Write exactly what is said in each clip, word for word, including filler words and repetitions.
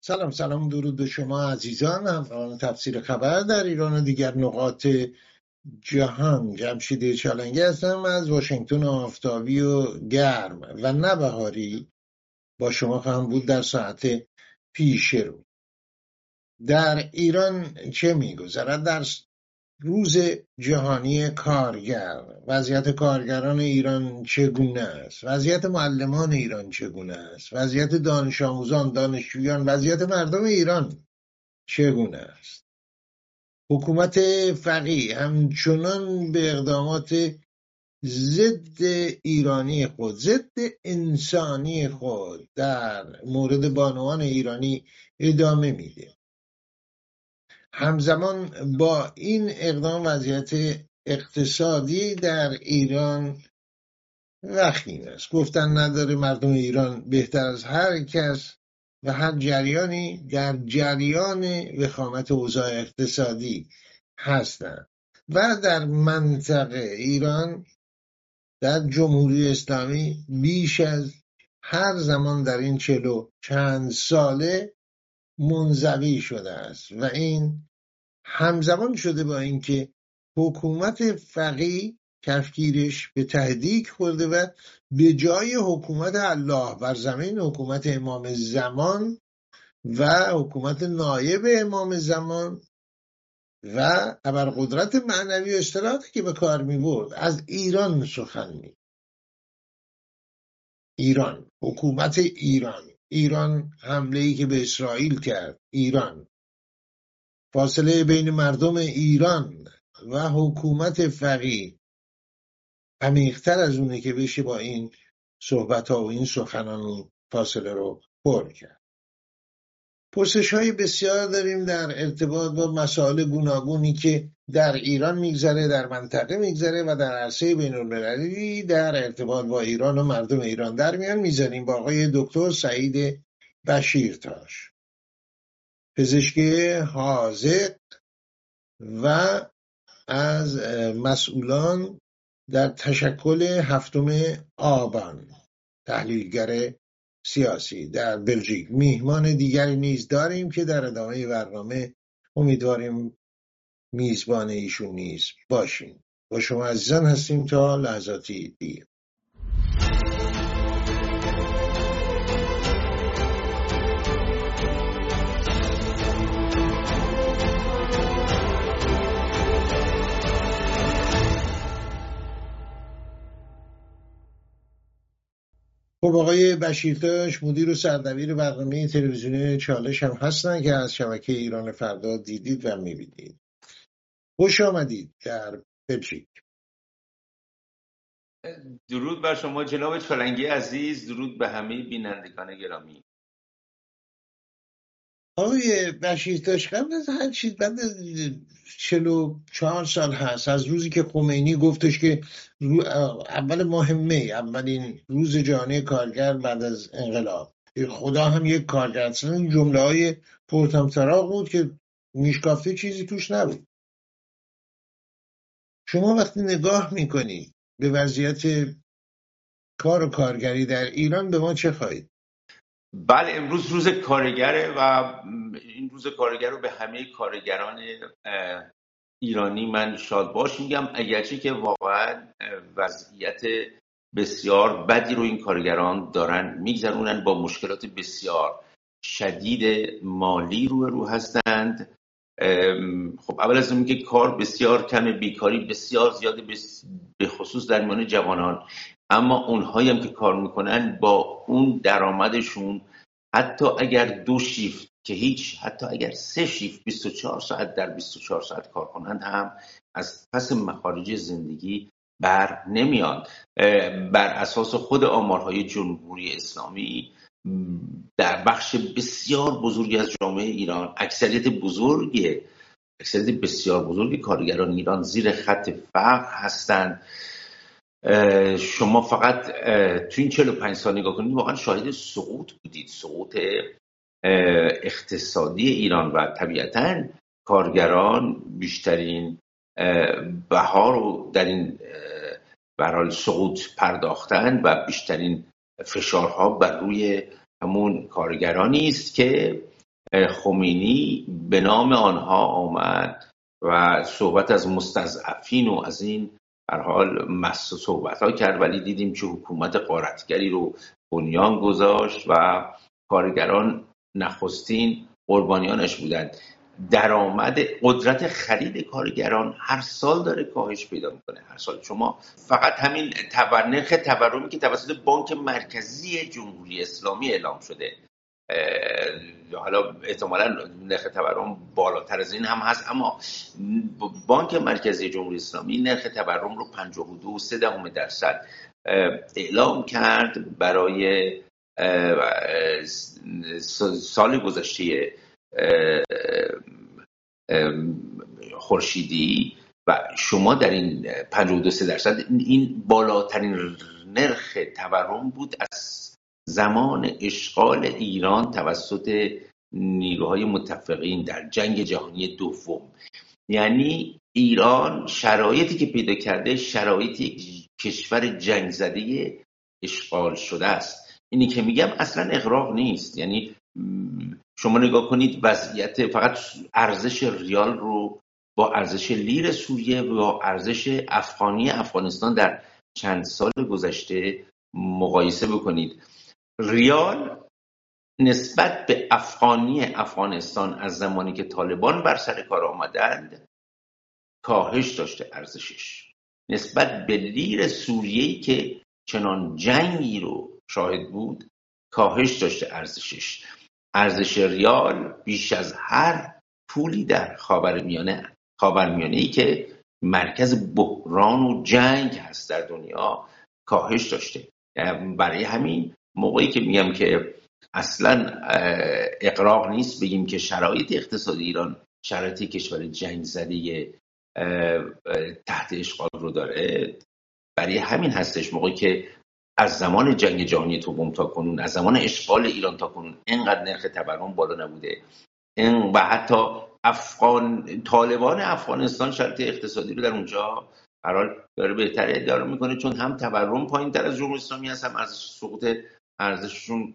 سلام سلام درود به شما عزیزان همراهان تفسیر خبر در ایران و دیگر نقاط جهان. جمشید چالنگی هستم از واشنگتن آفتابی و گرم و نبهاری. با شما خواهم بود در ساعت پیش رو. در ایران چه میگذرد؟ در روز جهانی کارگر وضعیت کارگران ایران چگونه است؟ وضعیت معلمان ایران چگونه است؟ وضعیت دانش آموزان، دانشجویان، وضعیت مردم ایران چگونه است؟ حکومت فقیه همچنان به اقدامات ضد ایرانی خود، ضد انسانی خود در مورد بانوان ایرانی ادامه میده. همزمان با این اقدام وضعیت اقتصادی در ایران وخیم است. گفتن نداره مردم ایران بهتر از هر کس و هر جریانی در جریان وخامت اوضاع اقتصادی هستند و در منطقه ایران در جمهوری اسلامی بیش از هر زمان در این چلو چند ساله منزوی شده است و این همزمان شده با اینکه حکومت فقیه کفگیرش به تهدیگ خورده و به جای حکومت الله بر زمین حکومت امام زمان و حکومت نایب امام زمان و ابرقدرت معنوی و اصطلاحاتی که به کار می برد از ایران سخن می ایران، حکومت ایران ایران حمله‌ای که به اسرائیل کرد، ایران فاصله بین مردم ایران و حکومت فقیه عمیق‌تر از اونه که بشه با این صحبت ها و این سخنان فاصله رو پر کرد. پرسش های بسیار داریم در ارتباط با مسائل گوناگونی که در ایران میگذره، در منطقه میگذره و در عرصه بین المللی در ارتباط با ایران و مردم ایران در میان میذاریم با آقای دکتر سعید بشیرتاش، پزشکی حاذق و از مسئولان در تشکل هفتم آبان، تحلیلگر سیاسی در بلژیک. میهمان دیگری نیز داریم که در ادامه برنامه امیدواریم میزبان ایشون نیز باشیم. با شما عزیزان هستیم تا لحظاتی دیگه. خب آقای بشیرتاش مدیر و سردبیر برنامه تلویزیونی چالش هم هستن که از شبکه ایران فردا دیدید و میبینید. خوش آمدید در بلژیک. درود بر شما جناب چالنگی عزیز، درود به همه بینندگان گرامی. آقای بشیرتاش قبل از هر چیز بعد از چهل و چهار سال هست از روزی که خمینی گفتش که رو اول ماه می اولین روز جهانی کارگر بعد از انقلاب، خدا هم یک کارگر، اصلا این جمله های پرطمطراق بود که میشکافته چیزی توش نبود. شما وقتی نگاه میکنی به وضعیت کار و کارگری در ایران به ما چه خواهید؟ بله، امروز روز کارگره و این روز کارگر رو به همه کارگران ایرانی من شاد باش میگم، اگرچه که واقعا وضعیت بسیار بدی رو این کارگران دارن میگذرونن، با مشکلات بسیار شدید مالی رو رو هستند. خب اول از اینکه کار بسیار کمه، بیکاری بسیار زیاده، به خصوص در میان جوانان، اما اونهایی هم که کار میکنن با اون درآمدشون حتی اگر دو شیفت که هیچ، حتی اگر سه شیفت بیست و چهار ساعت در بیست و چهار ساعت کار کنند هم از پس مخارج زندگی بر نمیان. بر اساس خود آمارهای جمهوری اسلامی در بخش بسیار بزرگی از جامعه ایران، اکثریت بزرگی اکثریت بسیار بزرگی کارگران ایران زیر خط فقر هستند. شما فقط تو این چهل و پنج سال نگاه کنید واقعا شاهد سقوط بودید، سقوط اقتصادی ایران و طبیعتاً کارگران بیشترین بها رو در این برای سقوط پرداختن و بیشترین فشارها بر روی همون کارگرانی است که خمینی به نام آنها آمد و صحبت از مستضعفین و از این هر حال مس صحبت ها کرد، ولی دیدیم که حکومت غارتگری رو بنیان گذاشت و کارگران نخستین قربانیانش بودند. درآمد قدرت خرید کارگران هر سال داره کاهش پیدا میکنه. هر سال شما فقط همین نرخ تورمی که توسط بانک مرکزی جمهوری اسلامی اعلام شده، حالا احتمالاً نرخ تورم بالاتر از این هم هست، اما بانک مرکزی جمهوری اسلامی نرخ تورم رو پنجاه و دو و سه دهم درصد اعلام کرد برای سال گذشته خورشیدی و شما در این پنجاه و دو سه درصد این بالاترین نرخ تورم بود از زمان اشغال ایران توسط نیروهای متفقین در جنگ جهانی دوم. یعنی ایران شرایطی که پیدا کرده شرایط کشور جنگ زده اشغال شده است. اینی که میگم اصلا اغراق نیست. یعنی شما نگاه کنید وضعیت فقط ارزش ریال رو با ارزش لیر سوریه و با ارزش افغانی افغانستان در چند سال گذشته مقایسه بکنید. ریال نسبت به افغانی افغانستان از زمانی که طالبان بر سر کار آمدند کاهش داشته ارزشش، نسبت به لیر سوریه‌ای که چنان جنگی رو شاهد بود کاهش داشته ارزشش. ارزش ریال بیش از هر پولی در خاورمیانه خاورمیانه‌ای که مرکز بحران و جنگ هست در دنیا کاهش داشته. برای همین موقعی که میگم که اصلا اغراق نیست بگیم که شرایط اقتصادی ایران شرایط کشور جنگ زده تحت اشغال رو داره، برای همین هستش موقعی که از زمان جنگ جهانی دوم تا کنون، از زمان اشغال ایران تا کنون اینقدر نرخ تورم بالا نبوده. این و حتی افغان طالبان افغانستان شرایط اقتصادی رو در اونجا قرار داره بهتر اداره میکنه، چون هم تورم پایین تر از جمهوری اسلامی هست، هم ارزش سقوط ارزششون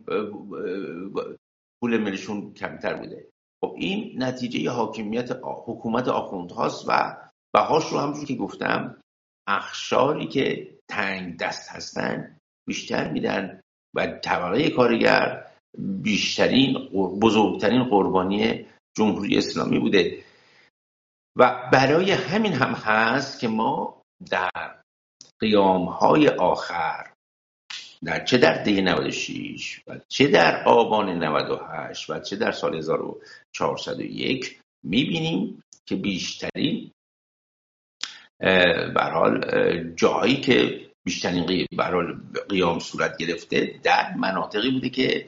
پول ملیشون کمتر بوده. خب این نتیجه حاکمیت حکومت آخوندهاست و بهاش رو همونجور که گفتم اخشاری که تنگ دست هستن بیشتر میدن و طبقه کارگر بیشترین بزرگترین قربانی جمهوری اسلامی بوده. و برای همین هم هست که ما در قیامهای آخر در چه در دی نود و شش و چه در آبان نود و هشت و چه در سال هزار و چهارصد و یک میبینیم که بیشترین به هر حال جایی که بیشترین به هر حال قیام صورت گرفته در مناطقی بوده که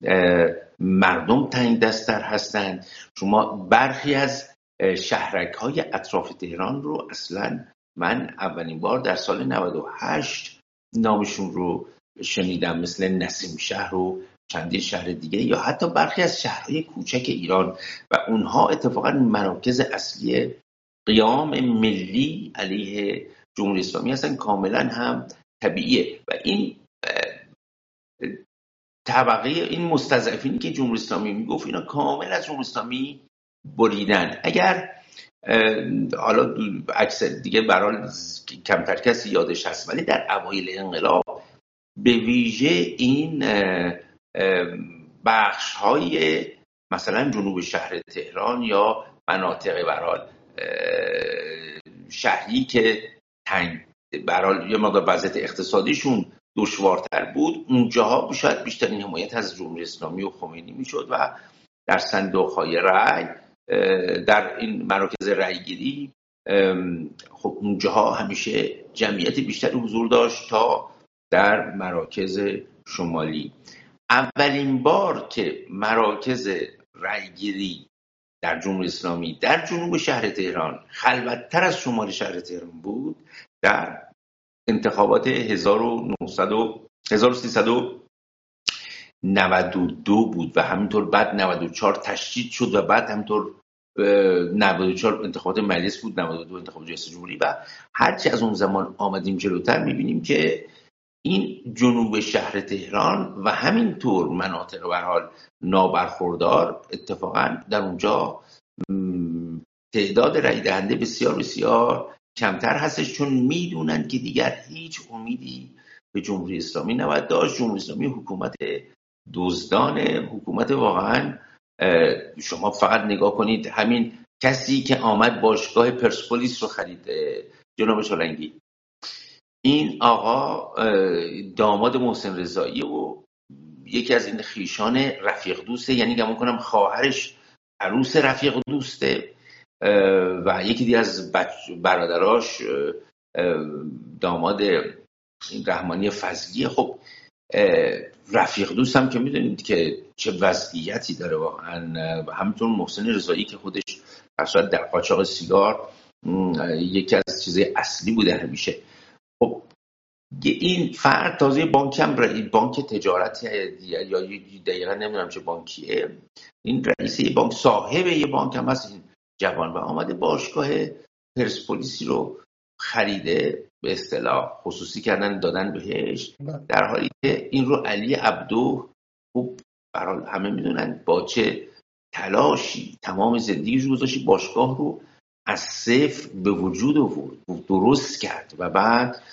مردم تنگ دست‌تر هستند. شما برخی از شهرک‌های اطراف تهران رو اصلا من اولین بار در سال نود و هشت نامشون رو شنیدم، مثل نسیم شهر و چندین شهر دیگه، یا حتی برخی از شهرهای کوچک ایران، و اونها اتفاقا مراکز اصلی قیام ملی علیه جمهوری اسلامی هستن. کاملا هم طبیعیه و این طبقه این مستضعفینی که جمهوری اسلامی میگفت اینا کامل از جمهوری اسلامی بریدن. اگر حالا اکثر دیگه برای کمتر کسی یادش هست، ولی در اوایل انقلاب به ویژه این بخش های مثلا جنوب شهر تهران یا مناطق برحال شهری که تنگ برحال یه مقدار وضعیت اقتصادیشون دشوارتر بود، اونجاها شاید بیشترین حمایت از جمهوری اسلامی و خمینی میشد و در صندوق‌های رأی در این مراکز رأیگیری خب اونجاها همیشه جمعیت بیشتری حضور داشت تا در مراکز شمالی. اولین بار که مراکز رأیگیری در جمهوری اسلامی در جنوب شهر تهران خلوت‌تر از شمال شهر تهران بود در انتخابات هزار و سیصد و نود و دو بود و همینطور بعد نود و چهار تشدید شد و بعد همینطور نود و چهار انتخابات مجلس بود، نود و دو انتخابات ریاست جمهوری. و هرچی از اون زمان آمدیم جلوتر میبینیم که این جنوب شهر تهران و همینطور مناطق به هر حال نابرخوردار اتفاقا در اونجا تعداد رای دهنده بسیار بسیار کمتر هستش، چون میدونن که دیگر هیچ امیدی به جمهوری اسلامی نباید داشت. جمهوری اسلامی حکومت دزدانه، حکومت واقعا شما فقط نگاه کنید همین کسی که آمد باشگاه پرسپولیس رو خرید جناب شالنگی، این آقا داماد محسن رضایی و یکی از این خیشان رفیق دوسته، یعنی گمان کنم خواهرش عروس رفیق دوسته و یکی دیگه از برادراش داماد این رحمانی فضلیه. خب رفیق دوست هم که میدونید که چه وضعیتی داره واقعا، همینطور محسن رضایی که خودش اصلا در قاچاق سیگار یکی از چیزهای اصلی بوده همیشه. خب این فرد تازه بانک هم رئیس بانک تجارت یا دقیقا نمیدونم چه بانکیه، این رئیس یه بانک صاحب یه بانک هم هست این جوان و آمده باشگاه پرسپولیسی رو خریده، به اصطلاح خصوصی کردن دادن بهش، در حالی که این رو علی عبدو خوب برای همه میدونن با چه تلاشی تمام زندگیش گذاشت باشگاه رو از صفر به وجود آورد، درست کرد و بعد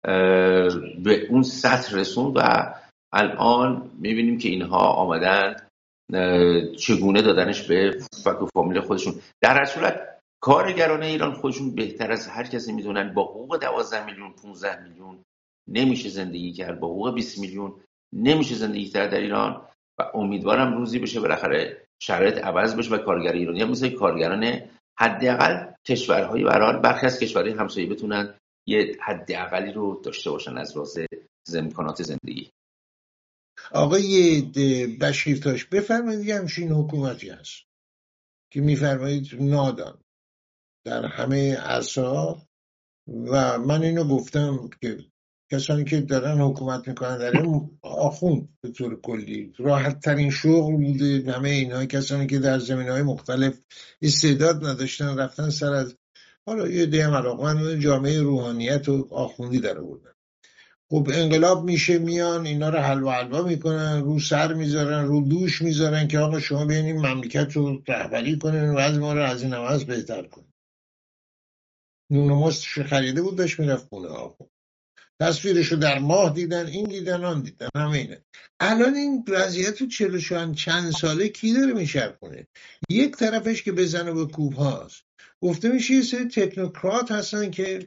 به اون سطح رسوند و الان میبینیم که اینها آمدن چگونه دادنش به فک و فامیل خودشون. در هر صورت کارگران ایران خودشون بهتر از هر کسی میدونن با حقوق دوازده میلیون پانزده میلیون نمیشه زندگی کرد، با حقوق بیست میلیون نمیشه زندگی کرد در ایران و امیدوارم روزی بشه بالاخره شرایط عوض بشه و کارگر ایرانی هم مثل کارگران حداقل کشورهای برای برخی از کشورهای همسایه بتونن یه حداقلی رو داشته باشن از لحاظ امکانات زندگی. آقای بشیرتاش بفرمایید یه همچین حکومتی هست که میفرمایید نادان در همه عصا و من اینو گفتم که کسانی که دارن حکومت میکنن در این آخوند به طور کلی راحت ترین شغل بوده، همه اینها کسانی که در زمینهای مختلف استعداد نداشتن رفتن سر از حالا یه ده هم علاقمند جامعه روحانیت و آخوندی در آوردن. خب انقلاب میشه میان اینا رو حلوا حلوا میکنن، رو سر میذارن، رو دوش میذارن که آقا شما بیاین این مملکت رو رهبری کنین و از ما رو از این عوض بهتر کنین. نون و مستش خریده بود داشت میرفت خونه آقا، تصویرشو در ماه دیدن، این دیدن آن دیدن، همه اینه. الان این وضعیت رو چلو چند ساله کی داره میشرخونه؟ یک طرفش که بزنه به کوب هاست، گفته میشه یه سری تکنوکرات هستن که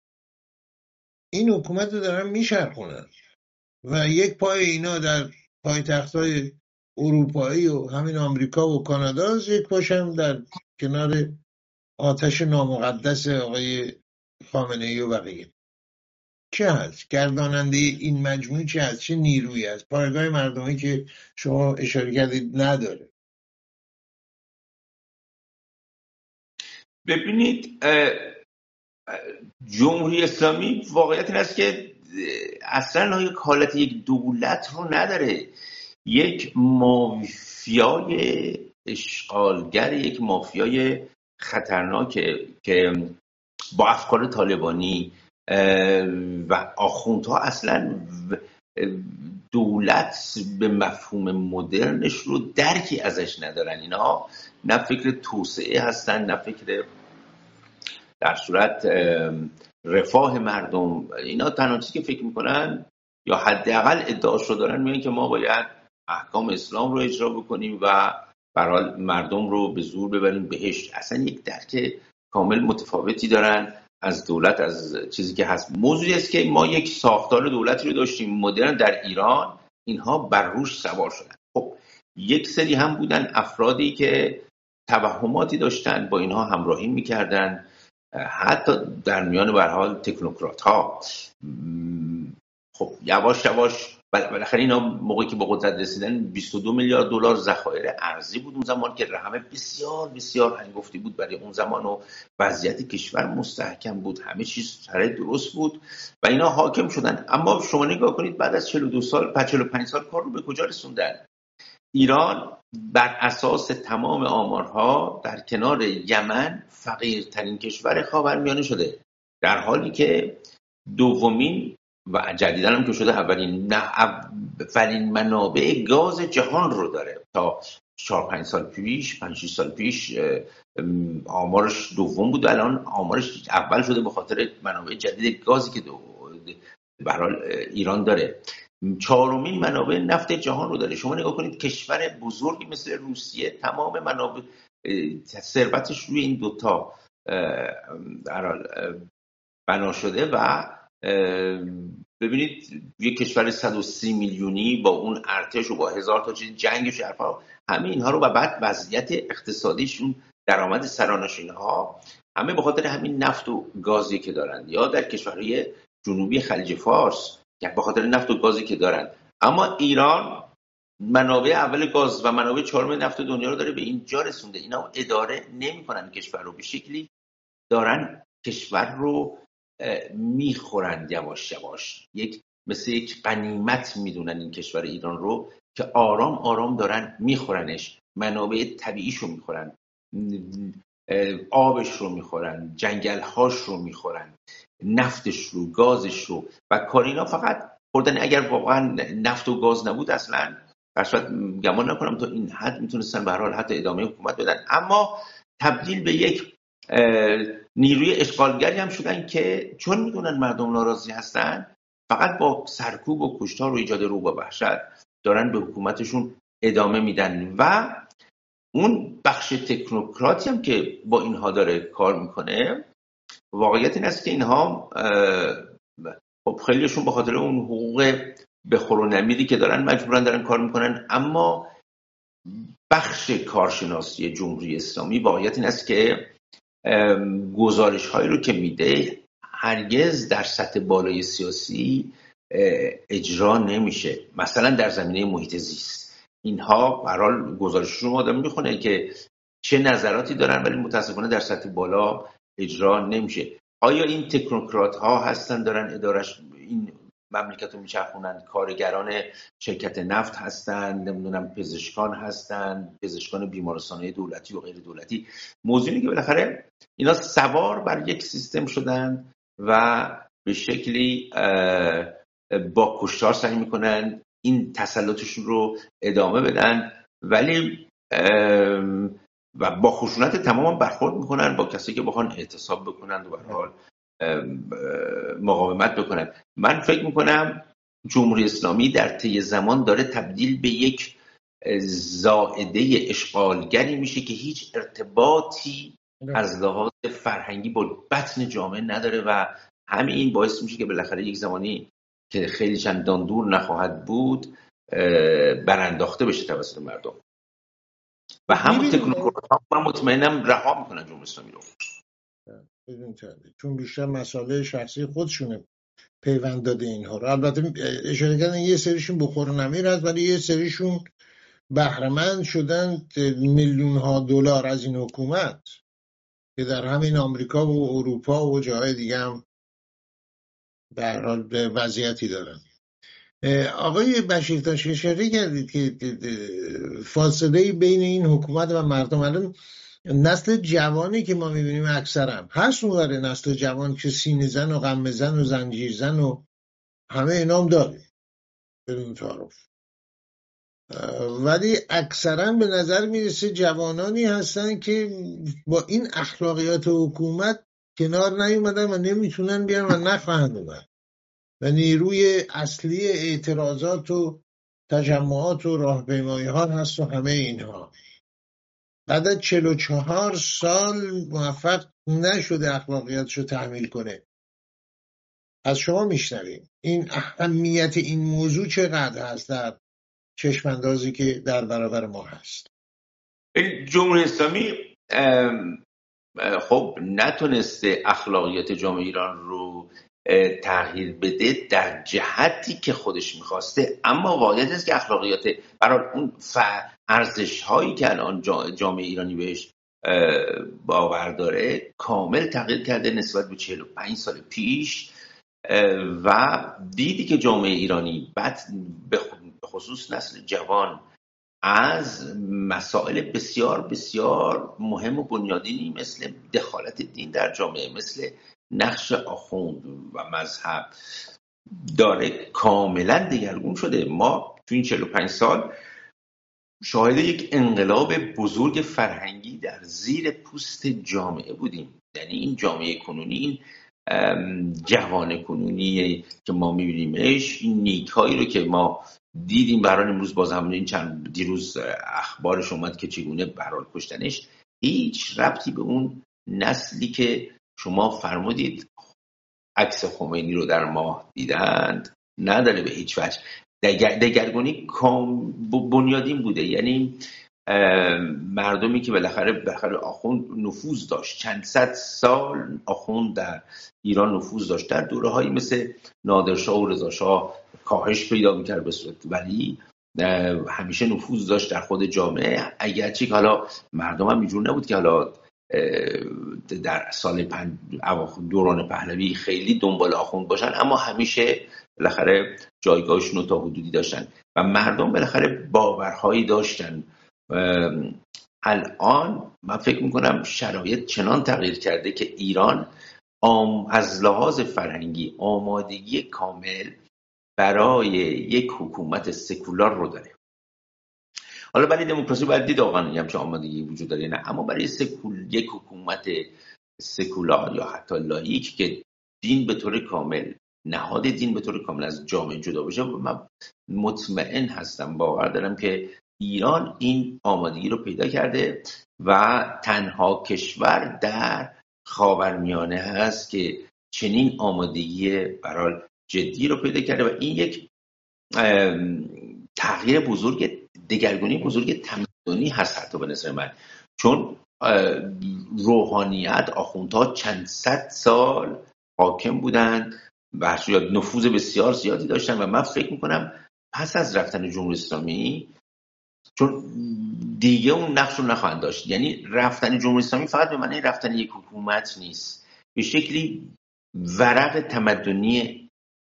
این حکومت رو دارن میشرخونن و یک پای اینا در پایتخت‌های اروپایی و همین آمریکا و کانادا، یک پاشم در کنار آتش نامقدس آقای خامنه‌ای و بقیه. چه هست؟ گرداننده این مجموعه چه هست؟ چه نیرویی هست؟ پایگاه مردمی که شما اشاره کردید نداره. ببینید جمهوری اسلامی واقعیت این است که اصلا یک حالت یک دولت رو نداره، یک مافیای اشغالگر، یک مافیای خطرناکه که با افکار طالبانی و آخوندها اصلا دولت به مفهوم مدرنش رو درکی ازش ندارن. اینا نه فکر توسعه هستن نه فکر در صورت رفاه مردم. اینا تنها چیزی که فکر میکنن یا حداقل ادعاش رو دارن میگن که ما باید احکام اسلام رو اجرا بکنیم و برای مردم رو به زور ببریم بهشت. اصلا یک درک کامل متفاوتی دارن از دولت، از چیزی که هست. موضوعی است که ما یک ساختار دولتی رو داشتیم مدرن در ایران، اینها بر روش سوار شدن. خب یک سری هم بودن افرادی که توهماتی داشتن با اینها همراهی میکردن، حتی در میان به هر حال تکنوکرات ها. خب یواش یواش بالاخره اینا موقعی که به قدرت رسیدن بیست و دو میلیارد دلار ذخایر ارزی بود اون زمان که رقم بسیار بسیار هنگفتی بود برای اون زمان و وضعیت کشور مستحکم بود، همه چیز سر درست بود و اینا حاکم شدن. اما شما نگاه کنید بعد از چهل و دو سال چهل و پنج سال کار رو به کجا رسوندن؟ ایران بر اساس تمام آمارها در کنار یمن فقیرترین کشور خاورمیانه شده، در حالی که دومین و جدیداً هم که شده اولین نه اولین منابع گاز جهان رو داره. تا چهار پنج سال پیش پنج شش سال پیش آمارش دوم بود، الان آمارش اول شده به خاطر منابع جدید گازی که به هر حال ایران داره. چهارمین منابع نفت جهان رو داره. شما نگاه کنید کشور بزرگی مثل روسیه تمام منابع ثروتش روی این دوتا در حال بنا شده و ببینید یک کشور صد و سی میلیونی با اون ارتش و با هزار تا چیز جنگش حرفا همه اینها رو و بعد وضعیت اقتصادیشون درآمد سرانشین‌ها همه به خاطر همین نفت و گازی که دارن، یا در کشورهای جنوبی خلیج فارس که به خاطر نفت و گازی که دارن. اما ایران منابع اول گاز و منابع چهارم نفت دنیا رو داره، به اینجا رسونده. اینا اداره نمی‌کنن کشور رو، به شکلی دارن کشور رو میخورن یواش یواش، یک مثل یک غنیمت میدونن این کشور ایران رو که آرام آرام دارن میخورنش. منابع طبیعیش رو میخورن، آبش رو میخورن، جنگلهاش رو میخورن، نفتش رو، گازش رو. و کارینا فقط خوردن. اگر واقعا نفت و گاز نبود اصلا برشت گمان نکنم تا این حد میتونستن به هر حال حتی ادامه حکومت بدن. اما تبدیل به یک نیروی اشغالگری هم شدن که چون میدونن مردم ناراضی هستن فقط با سرکوب و کشتار و ایجاد رعب و وحشت دارن به حکومتشون ادامه میدن. و اون بخش تکنوکراتی هم که با اینها داره کار میکنه، واقعیت این است که اینها خب خیلیشون به خاطر اون حقوق بخور و نمیری که دارن مجبورن دارن کار میکنن. اما بخش کارشناسی جمهوری اسلامی واقعیت این است که گزارش هایی رو که میده هرگز در سطح بالای سیاسی اجرا نمیشه. مثلا در زمینه محیط زیست اینها به هر حال گزارششون رو آدم میخونه که چه نظراتی دارن، ولی متاسفانه در سطح بالا اجرا نمیشه. آیا این تکنوکرات ها هستن دارن ادارش این مملکت رو میچرخونن؟ کارگران شرکت نفت هستن، نمیدونم پزشکان هستن، پزشکان بیمارستانهای دولتی و غیر دولتی. موضوعی که بالاخره اینا سوار بر یک سیستم شدن و به شکلی با کشتار سعی میکنن این تسلطشون رو ادامه بدن، ولی و با خشونت تمام برخورد میکنن با کسی که بخوان اعتصاب بکنن و به هر حال مقاومت بکنن. من فکر میکنم جمهوری اسلامی در طی زمان داره تبدیل به یک زائده اشغالگری میشه که هیچ ارتباطی از لحاظ فرهنگی با بطن جامعه نداره و همین این باعث میشه که بالاخره یک زمانی که خیلی چندان دور نخواهد بود برانداخته بشه توسط مردم و همون تکنوکرات ها من مطمئنم رها میکنن جمهوری اسلامی رو. چون بیشتر مسائل شخصی خودشونه پیوند داده اینها رو. البته اشاره کردن یه سریشون بخور و نمیر هست، ولی یه سریشون بهره‌مند شدن میلیون ها دلار از این حکومت که در همین آمریکا و اروپا و جاهای دیگه هم به هر حال وضعیتی دارن. آقای بشیرتاش اشاره کردید که فاصله بین این حکومت و مردم، الان نسل جوانی که ما میبینیم اکثرا هست اونوره نسل جوان که سینه زن و غمه زن و زنجیر زن و همه اینام داره بدون تعارف، ولی اکثرا به نظر میرسه جوانانی هستن که با این اخلاقیات حکومت کنار نیومدن و نمیتونن بیان و نخواهند اومد و نیروی اصلی اعتراضات و تجمعات و راهپیمایی ها هست و همه اینها. بعد از چهل و چهار سال موفق نشده اخلاقیاتشو تحمیل کنه. از شما میشنویم این اهمیت این موضوع چقدر هست در چشماندازی که در برابر ما هست. جمهوری اسلامی خب نتونسته اخلاقیات جامعه ایران رو تغییر بده در جهتی که خودش میخواسته، اما واقعیت است که اخلاقیات برای اون ارزش هایی که الان جامعه ایرانی بهش باور داره کامل تغییر کرده نسبت به چهل و پنج سال پیش و دیدی که جامعه ایرانی بعد به خصوص نسل جوان از مسائل بسیار بسیار مهم و بنیادینی مثل دخالت دین در جامعه، مثل نقش آخوند و مذهب داره کاملا دگرگون شده. ما تو این چهل و پنج سال شاهد یک انقلاب بزرگ فرهنگی در زیر پوست جامعه بودیم. یعنی این جامعه کنونی، این جوان کنونی که ما میبینیمش، این نیکایی رو که ما دیدیم برای امروز، باز هم این چند دیروز اخبارش اومد که چگونه برای کشتنش، هیچ ربطی به اون نسلی که شما فرمودید عکس خمینی رو در ماه دیدند نداره به هیچ وجه. دگرگونی بنیادین بوده. یعنی مردمی که بالاخره بالاخره آخوند نفوذ داشت، چند صد سال آخوند در ایران نفوذ داشت، در دوره‌هایی مثل نادرشاه و رضاشاه کاهش پیدا می‌کرد به صورت، ولی همیشه نفوذ داشت در خود جامعه. اگرچه حالا مردم هم اینجور نبود که حالا در سال پنج دوران پهلوی خیلی دنبال آخوند باشن، اما همیشه بالاخره جایگاهشون رو تا حدودی داشتن و مردم بالاخره باورهایی داشتن. الان من فکر میکنم شرایط چنان تغییر کرده که ایران از لحاظ فرهنگی آمادگی کامل برای یک حکومت سکولار رو داره. حالا برای دموکراسی باید دید واقعا یه همچین آمادگی وجود داره نه، اما برای سکول یک حکومت سکولار یا حتی لاییک که دین به طور کامل، نهاد دین به طور کامل از جامعه جدا بشه، من مطمئن هستم، باور دارم که ایران این آمادگی رو پیدا کرده و تنها کشور در خاورمیانه هست که چنین آمادگی برای جدی رو پیدا کرده و این یک تغییر بزرگ، دگرگونی بزرگ تمدنی هست حتی به نظر من، چون روحانیت، آخوندها چند صد سال حاکم بودند و نفوذ بسیار زیادی داشتن و من فکر میکنم پس از رفتن جمهوری اسلامی، چون دیگه اون نقش رو نخواهند داشت، یعنی رفتن جمهوری اسلامی فقط به معنی رفتن یک حکومت نیست، به شکلی ورق تمدنی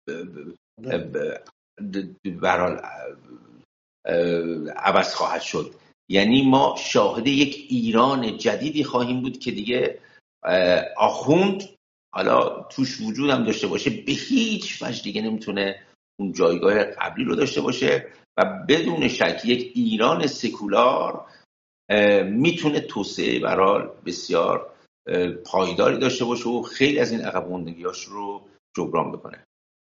برحال عوض خواهد شد. یعنی ما شاهد یک ایران جدیدی خواهیم بود که دیگه آخوند حالا توش وجود هم داشته باشه به هیچ وجه دیگه نمیتونه اون جایگاه قبلی رو داشته باشه و بدون شک یک ایران سکولار میتونه توسعه برای بسیار پایداری داشته باشه و خیلی از این عقب ماندگیاش رو جبران بکنه.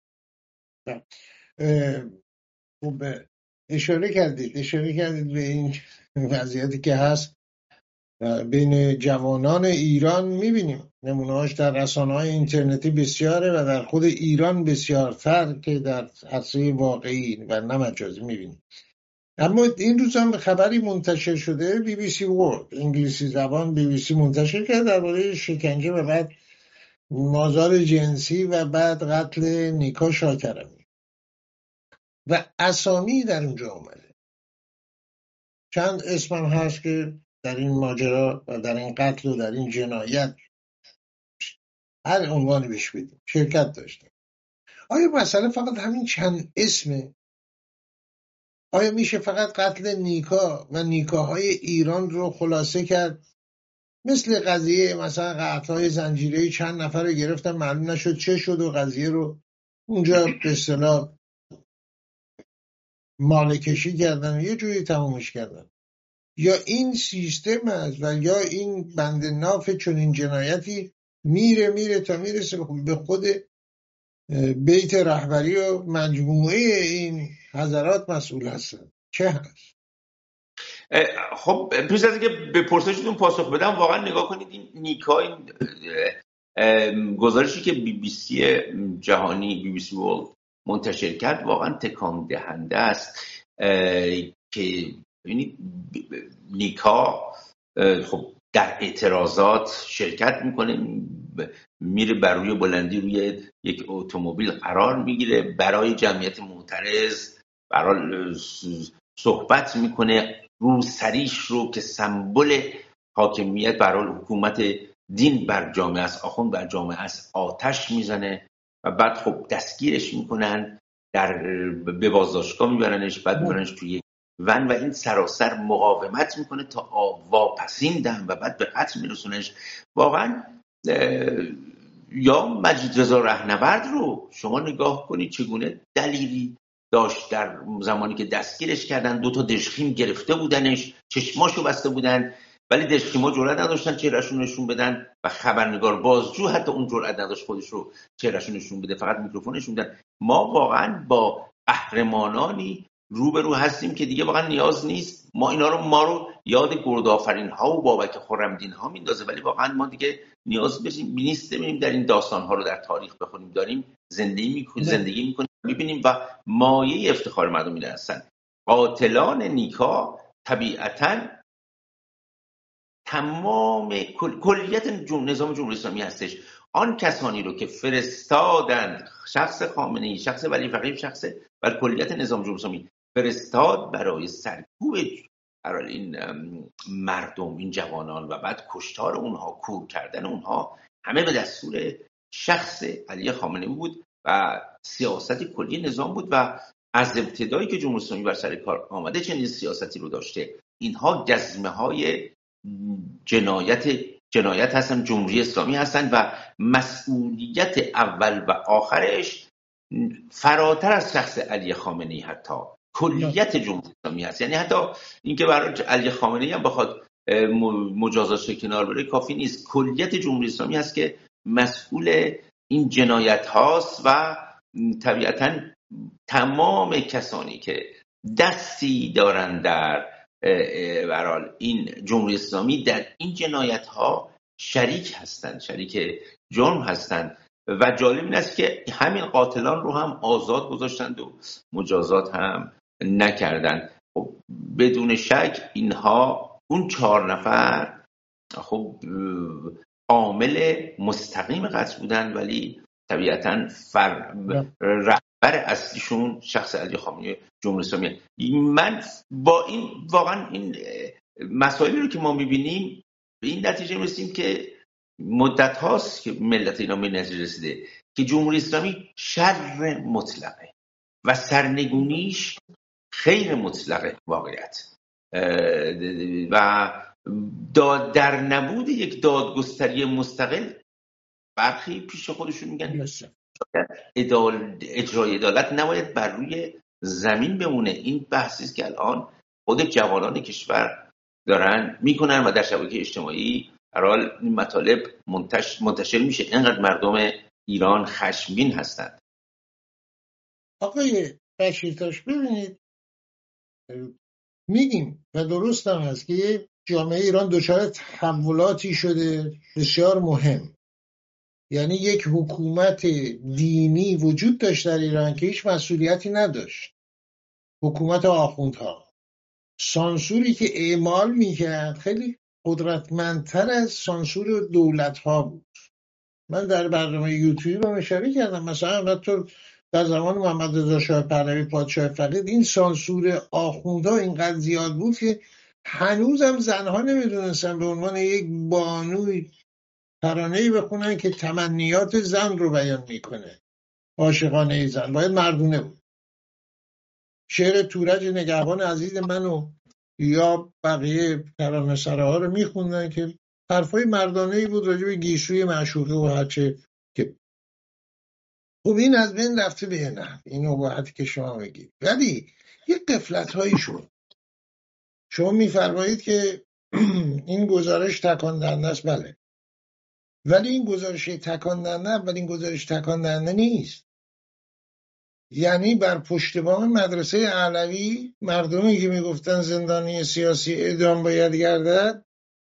خب اشاره کردید اشاره کردید به این وضعیتی که هست بین جوانان ایران. میبینیم نمونه‌هاش در رسانه‌های اینترنتی بسیاره و در خود ایران بسیارتر که در عرصه واقعی و نه مجازی میبینیم. اما این روز هم خبری منتشر شده، بی بی سی ورلد، انگلیسی زبان بی بی سی منتشر کرد درباره شکنجه و بعد مازار جنسی و بعد قتل نیکا شاکرمی و اسامی در اونجا اومده. چند اسمم هست که در این ماجرا و در این قتل و در این جنایت هر عنوانی بهش بدیم شرکت داشته. آیا مسئله فقط همین چند اسمه؟ آیا میشه فقط قتل نیکا و نیکاهای ایران رو خلاصه کرد؟ مثل قضیه مثلا قتل‌های زنجیره‌ای چند نفر رو گرفتن معلوم نشد چه شد و قضیه رو اونجا به اصطلاح مالکشی کردن و یه جوری تمومش کردن. یا این سیستم هست و یا این بند ناف چون این جنایتی میره میره تا میرسه به خود بیت رهبری و مجموعه این حضرات مسئول هستن. چه هست؟ خب پیش از اینکه به پرسشتون پاسخ بدم، واقعا نگاه کنید این نیکا، این گزارشی که بی بی سی جهانی، بی بی سی ورلد منتشر کرد واقعا تکان دهنده است که ببینید نیکا خب در اعتراضات شرکت میکنه، میره بر روی بلندی روی یک اتومبیل قرار میگیره، برای جمعیت معترض برای صحبت میکنه، رو سریش رو که سمبل حاکمیت برای حکومت دین بر جامعه است، آخوند بر جامعه است، آتش میزنه و بعد خب دستگیرش میکنن، در به بازداشتگاه میبرنش، بعد میبرنش توی ون و این سراسر مقاومت میکنه تا واپسین دهم و بعد به قتل میرسونش. واقعا یا مجید رضا رهنورد رو شما نگاه کنید چگونه دلیلی داشت در زمانی که دستگیرش کردن، دو تا دژخیم گرفته بودنش، چشماشو بسته بودن، ولی دژخیما جرئت نداشتن چهرهشون نشون بدن و خبرنگار بازجو حتی اون جرئت نداشت خودش رو چهرهشون نشون بده، فقط میکروفونشون دادن. ما واقعا با قهرمانانی روبرو هستیم که دیگه واقعا نیاز نیست ما اینا رو ما رو یاد گردآفرین ها و بابک خرمدین ها میندازه، ولی واقعا ما دیگه نیاز بشیم نیست ببینیم در این داستان ها رو در تاریخ بخونیم، داریم زندگی میکنیم نه. زندگی میکنیم میبینیم و مایه افتخار مردم اینا هستن. قاتلان نیکا طبیعتاً تمام کل... کلیت جم... نظام جمهوری اسلامی هستش. آن کسانی رو که فرستادند، شخص خامنه‌ای، شخص ولی فقیه، شخص و کلیت نظام جمهوری اسلامی فرستاد برای سرکوب برای این مردم، این جوانان و بعد کشتار اونها، کور کردن اونها، همه به دستور شخص علی خامنه‌ای بود و سیاست کلی نظام بود و از ابتدایی که جمهوری اسلامی بر سر کار آمده چنین سیاستی رو داشته. اینها جزمه های جنایت جنایت هستن، جمهوری اسلامی هستن و مسئولیت اول و آخرش فراتر از شخص علی خامنه‌ای حتی نه. کلیت جمهوری اسلامی هست. یعنی حتی اینکه برای علی خامنه‌ای هم بخواد مجازات کنار بره کافی نیست، کلیت جمهوری اسلامی هست که مسئول این جنایت هاست و طبیعتاً تمام کسانی که دستی دارن در برحال این جمهوری اسلامی در این جنایت ها شریک هستند، شریک جرم هستند و جالب این است که همین قاتلان رو هم آزاد گذاشتند و مجازات هم نکردند. خب بدون شک اینها اون چهار نفر خب عامل مستقیم قتل بودن، ولی طبیعتاً فر... نه. رهبر اصلیشون شخص علی خامنه‌ای جمهوری اسلامی. من با این واقعا این مسائلی رو که ما میبینیم به این نتیجه میرسیم که مدت هاست که ملت اینا به نتیجه رسیده که جمهوری اسلامی شر مطلقه و سرنگونیش خیر مطلقه واقعیت و داد در نبود یک دادگستری مستقل برخی پیش خودشون میگن ادال... اجرای عدالت نباید بر روی زمین بمونه. این بحثی است که الان خود جوانان کشور دارن میکنن و در شبکه اجتماعی هر حال این مطالب منتش... منتشر میشه. اینقدر مردم ایران خشمگین هستند. آقای بشیرتاش ببینید، میگیم و درست هم هست که جامعه ایران دچار تحولاتی شده بسیار مهم. یعنی یک حکومت دینی وجود داشت در ایران که هیچ مسئولیتی نداشت، حکومت آخوندها. سانسوری که اعمال میکرد خیلی قدرتمندتر از سانسور دولت ها بود. من در برنامه یوتیوب هم اشاره کردم، مثلا حتی در زمان محمد رضا شاه پهلوی پادشاه فقید این سانسور آخوندها اینقدر زیاد بود که هنوزم زنها نمیدونستن به عنوان یک بانوی ترانه‌ای بخونن که تمنیات زن رو بیان میکنه. عاشقانه زن باید مردونه بود. شعر تورج نگهبان عزیز منو یا بقیه ترانه سراها رو میخوندن که حرفای مردانه‌ای بود راجع به گیسوی معشوقه و هرچه که خب این از بین رفته به نه این اباحتی که شما میگید. ولی یک قفلت هایی شد. شما میفرمایید که این گزارش تکان دهنده است، بله، ولی این گزارش تکان دهنده ولی این گزارش تکان دهنده نیست. یعنی بر پشت بام مدرسه علوی مردمی که میگفتن زندانی سیاسی اعدام باید گردد،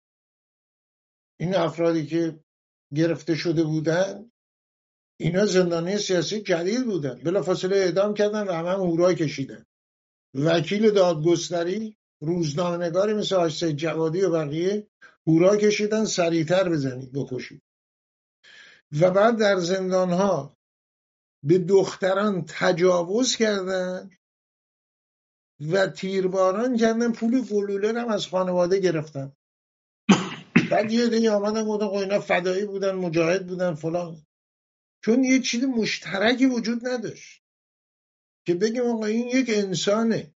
این افرادی که گرفته شده بودن اینا زندانی سیاسی جدید بودن، بلافاصله اعدام کردن و همه هم هورا کشیدن. وکیل دادگستری، روزنامه‌نگاری مثل حاج سید جوادی و بقیه هورا کشیدن سریعتر بزنید بکشید. و بعد در زندانها به دختران تجاوز کردن و تیرباران کردن، پول گلوله هم از خانواده گرفتن. بعد یه دیگه آمدن گفتن خب اینا فدایی بودن، مجاهد بودن فلان، چون یه چیز مشترکی وجود نداشت که بگیم آقا این یک انسانه،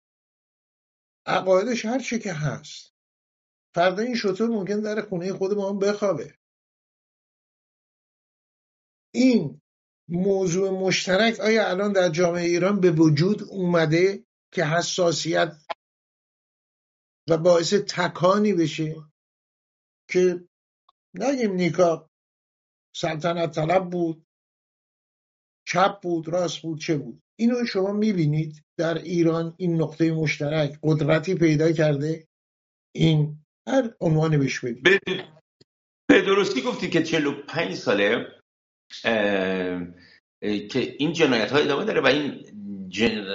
عقایدش هر چی که هست، فردا این شطور ممکن در خونه خود ما هم بخوابه. این موضوع مشترک آیا الان در جامعه ایران به وجود اومده که حساسیت و باعث تکانی بشه که نگیم نیکا سلطنت طلب بود، چپ بود، راست بود، چه بود؟ اینو شما میبینید در ایران این نقطه مشترک قدرتی پیدا کرده؟ این هر عنوان بهش بدید. به به درستی گفتی که چهل و پنج ساله اه، اه، که این جنایت ها ادامه داره و این جن...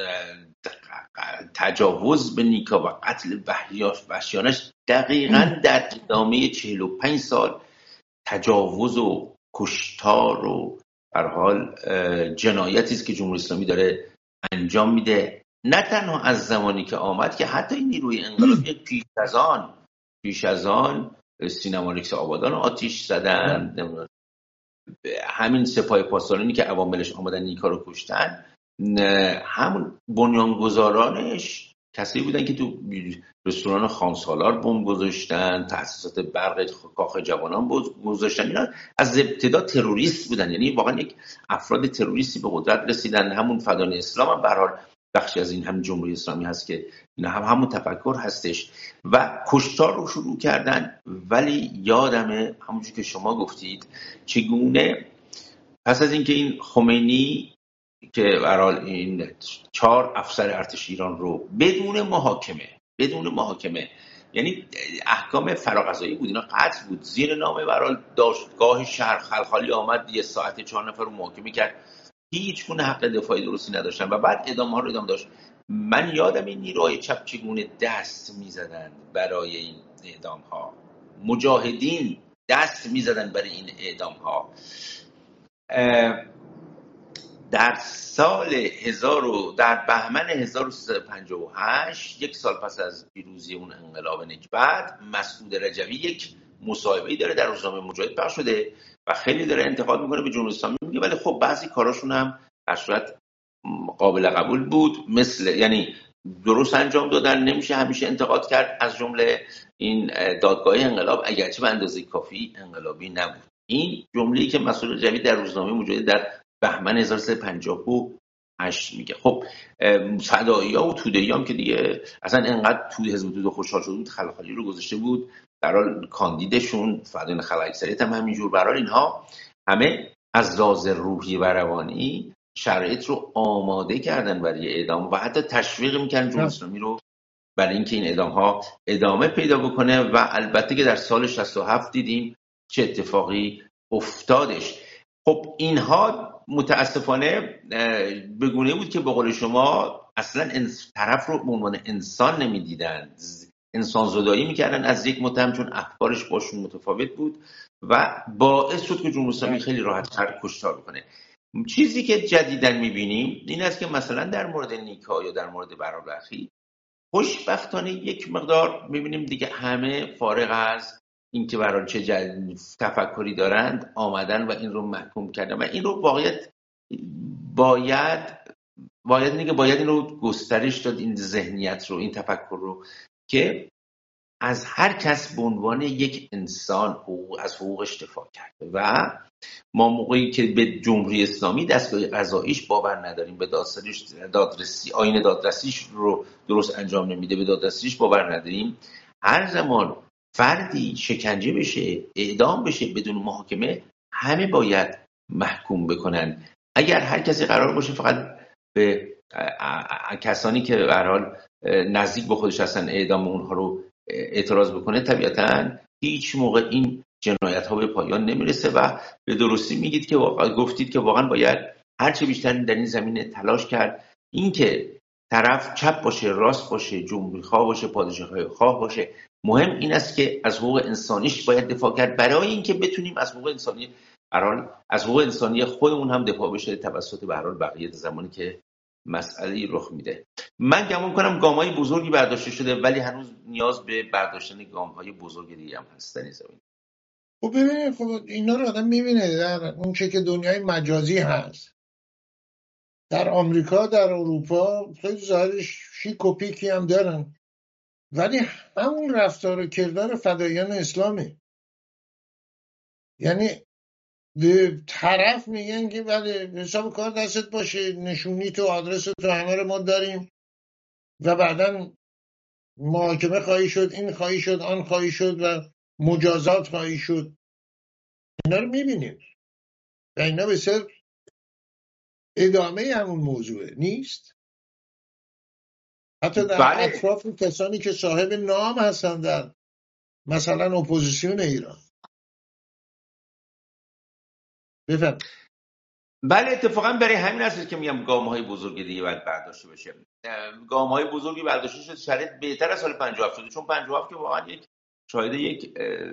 تجاوز به نیکا و قتل وحشیانش دقیقا در ادامه چهل و پنج سال تجاوز و کشتار و هر حال اه، جنایتی است که جمهوری اسلامی داره انجام میده، نه تنها از زمانی که آمد که حتی این نیروی انقلابی پیش از آن پیش از آن سینما رکس آبادان رو آتیش زدن، همین سپاه پاسدارانی که عواملش آمدن نیکا رو کشتن، همون بنیانگذارانش کسایی بودن که تو رستوران خانسالار بمب گذاشتن، تأسیسات برق کاخ جوانان گذاشتن. اینا از ابتدا تروریست بودن، یعنی واقعا یک افراد تروریستی به قدرت رسیدن. همون فدان اسلام هم به هر حال بخشی از این هم جمهوری اسلامی هست که اینا هم همون تفکر هستش و کشتار رو شروع کردن. ولی یادمه همونجور که شما گفتید چگونه پس از اینکه این خمینی که برحال این چهار افسر ارتش ایران رو بدون محاکمه بدون محاکمه یعنی احکام فراقضایی بود، اینا قتل بود، زیر نام برحال دادگاه شهر خلخالی آمد یه ساعت چهار نفر رو محاکمه کرد، هیچ گونه حق دفاعی درستی نداشتن و بعد اعدام ها رو ادامه داشت. من یادم این نیروهای چپ چگونه دست میزدن برای این اعدام ها، مجاهدین دست میزدن برای این اعدام ها. در سال هزار و در بهمن هزار و سیصد و پنجاه و هشت، یک سال پس از پیروزی اون انقلاب نکبت، مسعود رجوی یک مصاحبه‌ای داره در روزنامه مجاهد پخش شده و خیلی داره انتقاد میکنه به جمهوری اسلامی، میگه ولی خب بعضی کاراشون هم در صورت قابل قبول بود، مثل یعنی درست انجام دادن، نمیشه همیشه انتقاد کرد، از جمله این دادگاه انقلاب اگرچه به اندازه کافی انقلابی نبود. این جمله‌ای که مسعود رجوی در روزنامه مجاهد در بهمن هزار و سیصد و پنجاه و هشت میگه. خب فدایی‌ها و توده‌ای هم که دیگه اصلا انقدر تو حزب توده خوشحال شده بود خلخالی رو گذاشته بود در حال کاندیدشون، فدایین خلای اکثریت هم همینجور. برای اینها همه از لحاظ روحی و روانی شرایط رو آماده کردن برای اعدام و حتی تشویق میکردن جمهوری اسلامی رو برای اینکه این اعدام ها ادامه پیدا بکنه و البته که در سال شصت و هفت دیدیم چه اتفاقی افتادش. خب اینها متاسفانه به گونه بود که به قول شما اصلا طرف رو به عنوان انسان نمیدیدن، انسان زدایی میکردن از یک متهم چون افکارش باشون متفاوت بود و باعث شد که جمهوری اسلامی خیلی راحت‌تر کشتار بکنه. چیزی که جدیدن میبینیم این است که مثلا در مورد نیکا یا در مورد برابرخی خوشبختانه یک مقدار میبینیم دیگه همه فارغ از اینکه برای چه جد... تفکری دارند آمدن و این رو محکوم کردن و این رو باید باید باید اینه که باید این رو گسترش داد، این ذهنیت رو، این تفکر رو که از هر کس به عنوان یک انسان حقوق از حقوقش دفاع کرد و ما موقعی که به جمهوری اسلامی دستگاه قضاییش باور نداریم، به دادرسیش دادرسی آیین دادرسیش رو درست انجام نمیده، به دادرسیش باور نداریم، هر زمان فردی شکنجه بشه، اعدام بشه بدون محاکمه، همه باید محکوم بکنن. اگر هر کسی قرار باشه فقط به کسانی که به هر حال نزدیک به خودش هستن اعدام اونها رو اعتراض بکنه، طبیعتاً هیچ موقع این جنایت ها به پایان نمیرسه و به درستی میگید که واقعا گفتید که واقعا باید هرچه بیشتر در این زمینه تلاش کرد. این که طرف چپ باشه، راست باشه، جمهوری خواه باشه، پادشاهی خواه باشه، مهم این است که از حقوق انسانیش باید دفاع کرد برای اینکه بتونیم از حقوق انسانی برحال از حقوق انسانی خودمون هم دفاع بشه توسط به هر حال بقیه زمانی که مسئله رخ میده. من گمان کنم گام‌های بزرگی برداشته شده ولی هنوز نیاز به برداشتن گام‌های بزرگ دیگه هم هست در این زمینه. خب ببینید، خب اینا رو آدم میبینه در اون چه که دنیای مجازی هست، در آمریکا، در اروپا خیلی ظاهرش شیک و پیکی هم دارن، ولی همون رفتار و کردار فدایان اسلامه. یعنی به طرف میگن که بله حساب کار دستت باشه، نشونی تو آدرس تو همه رو ما داریم و بعداً محاکمه خواهی شد، این خواهی شد، آن خواهی شد و مجازات خواهی شد. اینا رو میبینیم و اینا به صرف ادامه همون موضوعه نیست. حتی در بله اطراف کسانی که صاحب نام هستن در مثلا اپوزیسیون ایران. بفرم. بله اتفاقا برای همین هست که میگم گام های بزرگی دیگه باید برداشته بشه. گام های بزرگی برداشته شد، شرایط بهتر از سال پنجاه و هفت شده، چون پنجاه و هفت که واقعا یک شاهد یک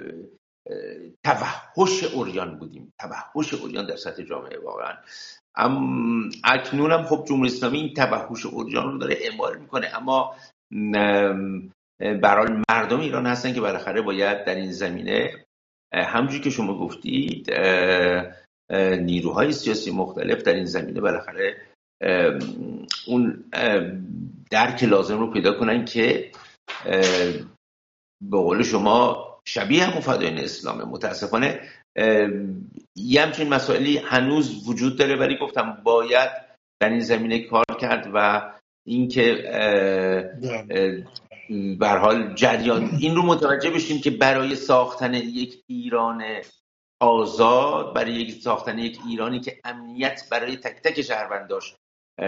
توحش اوریان بودیم، توحش اوریان در سطح جامعه واقعا. ام اکنون هم خب جمهوری اسلامی این توحش اوریان رو داره اعمال میکنه، اما برای مردم ایران هستن که بالاخره باید در این زمینه همونجوری که شما گفتید نیروهای سیاسی مختلف در این زمینه بالاخره اون درک لازم رو پیدا کنن که به قول شما شبیه همون فدایین اسلامه. متاسفانه یه همچین مسائلی هنوز وجود داره، ولی گفتم باید در این زمینه کار کرد و اینکه به هر حال جریان این رو متوجه بشیم که برای ساختن یک ایران آزاد، برای یک ساختن یک ایرانی که امنیت برای تک تک شهرونداش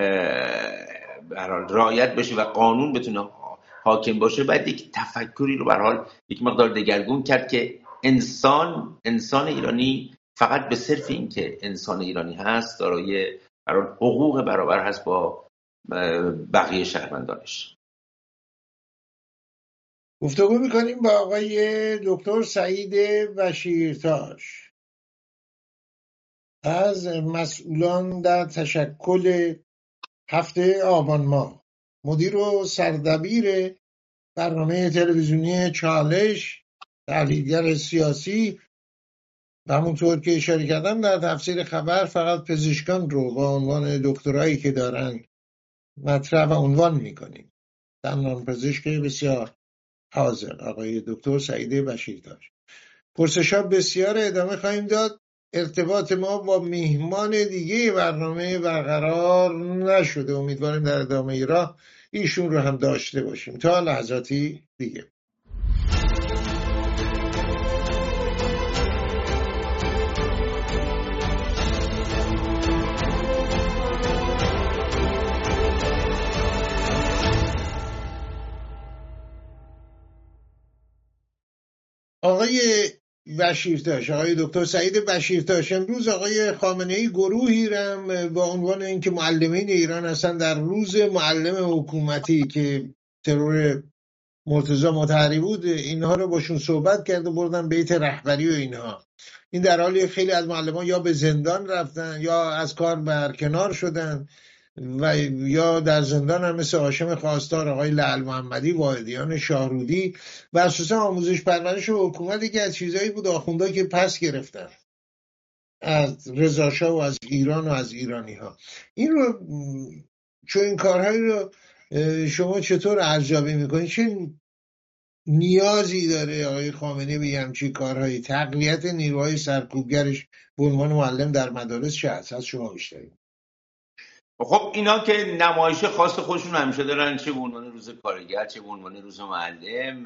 رعایت بشه و قانون بتونه حاکم باشه، باید یک تفکری رو به هر حال یک مقدار دگرگون کرد که انسان انسان ایرانی فقط به صرف این که انسان ایرانی هست دارای حقوق برابر هست با بقیه شهروندانش. گفتگو میکنیم با آقای دکتر سعید بشیرتاش از مسئولان در تشکل هفته آبان ماه، مدیر و سردبیر برنامه تلویزیونی چالش، تحلیلگر سیاسی و همونطور که اشاره کردم در تفسیر خبر فقط پزشکان رو با عنوان دکترایی که دارن مطرح و عنوان میکنیم. دندان پزشک بسیار حاضر آقای دکتر سعید بشیرتاش. پرسش‌ها بسیار ادامه خواهیم داد. ارتباط ما با میهمان دیگه برنامه برقرار نشده، امیدواریم در ادامه راه ایشون رو هم داشته باشیم تا لحظاتی دیگه. آقای بشیرتاش، آقای دکتر سعید بشیرتاش، امروز آقای خامنه‌ای گروهی رم با عنوان اینکه معلمین ایران هستن در روز معلم حکومتی که ترور مرتضی مطهری بود، اینها رو باشون صحبت کرد و بردن بیت رهبری و اینها. این در حالی خیلی از معلمان یا به زندان رفتن یا از کار برکنار شدن و یا در زندان هم مثل هاشم خواستار، آقای لعل محمدی، واحدیان شاهرودی و اساسا آموزش پرورش و حکومتی که از چیزایی بود آخوندها که پس گرفتن از رضاشاه و از ایران و از ایرانی ها. این رو چون این کارهایی رو شما چطور ارزیابی میکنید؟ چه نیازی داره آقای خامنه‌ای به همچین کارهایی؟ تقویت نیروهای سرکوبگرش به عنوان معلم در مدارس چه هست؟ از شما بیشتری. خب اینا که نمایش خاص خودشون همیشه دارن، چه به عنوان روز کارگر چه به عنوان روز معلم.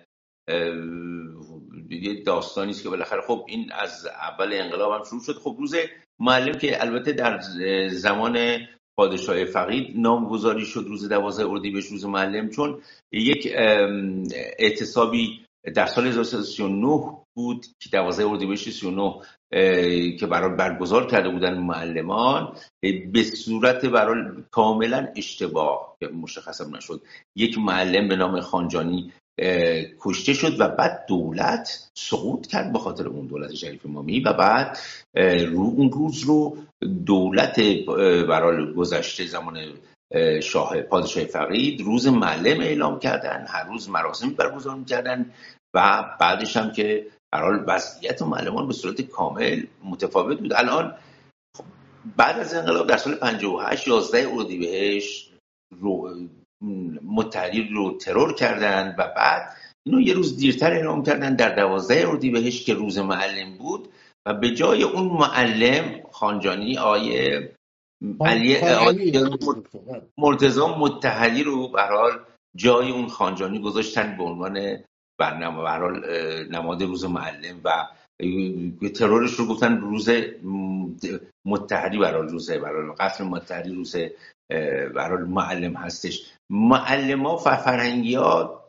یه داستانی است که بالاخره خب این از اول انقلاب هم شروع شد. خب روز معلم که البته در زمان پادشاه فقید نامگذاری شد روز دوازده اردیبهشت روز معلم، چون یک اعتصابی در سال هزار و سیصد و سی و نه بود که دوازده اردیبهشت سی و نه که برای برگزار کرده بودن معلمان به صورت برای کاملا اشتباه که مشخص نشد یک معلم به نام خانجانی کشته شد و بعد دولت سقوط کرد به خاطر اون دولت شریف امامی و بعد رو اون روز رو دولت برای گذشته زمان شاه پادشاه فقید روز معلم اعلام کردن، هر روز مراسم برگزار می‌کردن و بعدش هم که هر حال وضعیت معلمان به صورت کامل متفاوت بود. الان بعد از انقلاب در سال پنجاه و هشت یازده اردیبهشت رو مطهری رو ترور کردن و بعد اینو یه روز دیرتر اعلام کردن در دوازده اردیبهشت که روز معلم بود و به جای اون معلم خانجانی آیه خان علی خان علی آیه علی دکتر. مرتضی متحدی رو به هر حال جای اون خانجانی گذاشتن به عنوان برنامه به هر حال نماد روز معلم و ترورش رو گفتن روز متحدی، برای روز برای قتل متحدی روز برای معلم هستش. معلم ها و فرهنگی ها